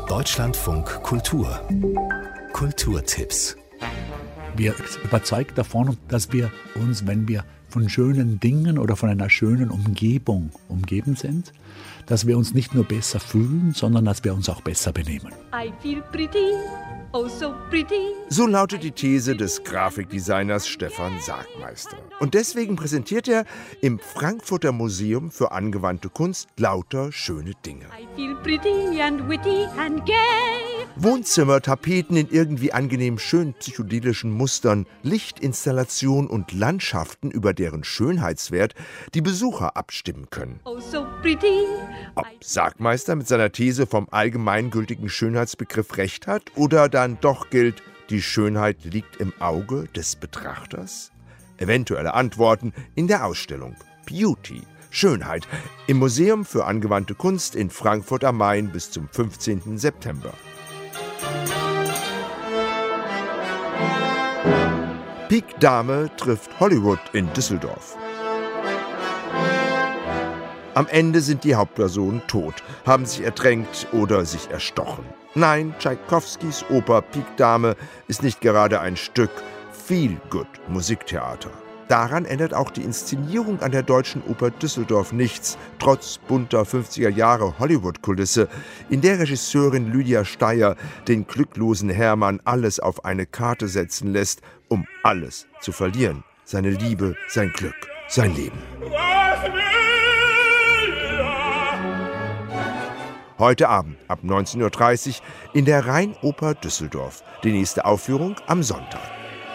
Deutschlandfunk Kultur. Kulturtipps. Wir sind überzeugt davon, dass wir uns, wenn wir von schönen Dingen oder von einer schönen Umgebung umgeben sind, dass wir uns nicht nur besser fühlen, sondern dass wir uns auch besser benehmen. I feel pretty, oh so pretty. So lautet die These des Grafikdesigners Stefan Sagmeister. Und deswegen präsentiert er im Frankfurter Museum für angewandte Kunst lauter schöne Dinge. I feel pretty and witty and gay. Wohnzimmer, Tapeten in irgendwie angenehm schön psychedelischen Mustern, Lichtinstallation und Landschaften, über deren Schönheitswert die Besucher abstimmen können. Oh so pretty. Ob Sagmeister mit seiner These vom allgemeingültigen Schönheitsbegriff recht hat oder dann doch gilt, die Schönheit liegt im Auge des Betrachters? Eventuelle Antworten in der Ausstellung Beauty, Schönheit, im Museum für angewandte Kunst in Frankfurt am Main bis zum 15. September. Pik Dame trifft Hollywood in Düsseldorf. Am Ende sind die Hauptpersonen tot, haben sich ertränkt oder sich erstochen. Nein, Tschaikowskis Oper Pik Dame ist nicht gerade ein Stück Feel-Good-Musiktheater. Daran ändert auch die Inszenierung an der Deutschen Oper Düsseldorf nichts, trotz bunter 50er-Jahre-Hollywood-Kulisse, in der Regisseurin Lydia Steyer den glücklosen Hermann alles auf eine Karte setzen lässt, um alles zu verlieren. Seine Liebe, sein Glück, sein Leben. Heute Abend ab 19:30 Uhr in der Rheinoper Düsseldorf. Die nächste Aufführung am Sonntag.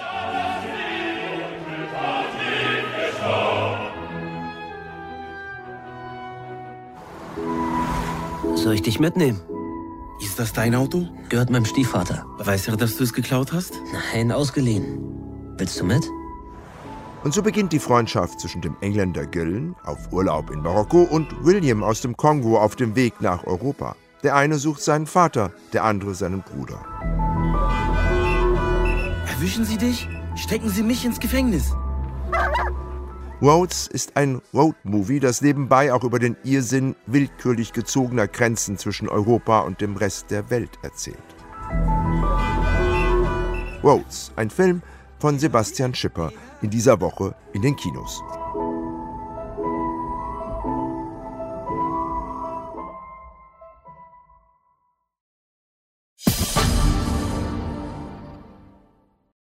Soll ich dich mitnehmen? Ist das dein Auto? Gehört meinem Stiefvater. Weiß er, dass du es geklaut hast? Nein, ausgeliehen. Willst du mit? Und so beginnt die Freundschaft zwischen dem Engländer Gillen auf Urlaub in Marokko und William aus dem Kongo auf dem Weg nach Europa. Der eine sucht seinen Vater, der andere seinen Bruder. Erwischen sie dich? Stecken sie mich ins Gefängnis? Rhodes ist ein Roadmovie, das nebenbei auch über den Irrsinn willkürlich gezogener Grenzen zwischen Europa und dem Rest der Welt erzählt. Rhodes, ein Film von Sebastian Schipper, in dieser Woche in den Kinos.